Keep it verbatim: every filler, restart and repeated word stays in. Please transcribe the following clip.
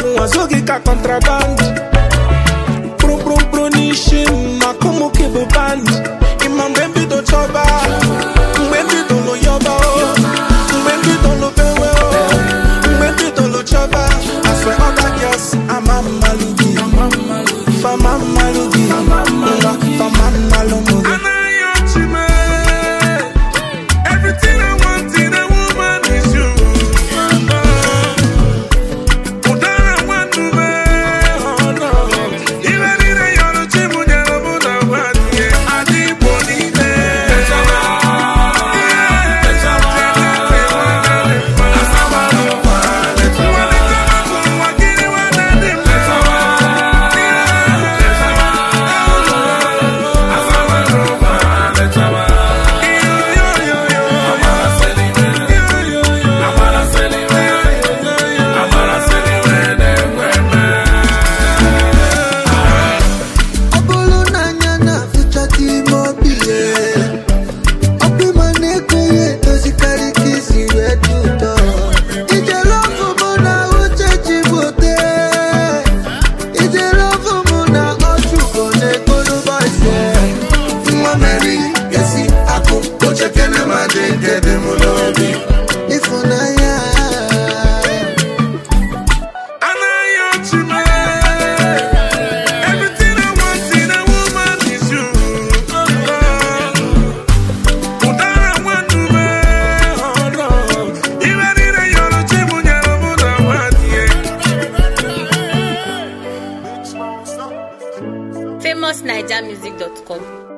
Wazogika contraband. Bro bro bro nishim makumu kibu band. Imam bembi do choba, bembi do lo yoba, bembi do lo bewe, bembi do lo choba. I swear other girls, I'm a malugi, I'm a malugi, I'm a malugi. Everything I want in a woman is you. famous niger music dot com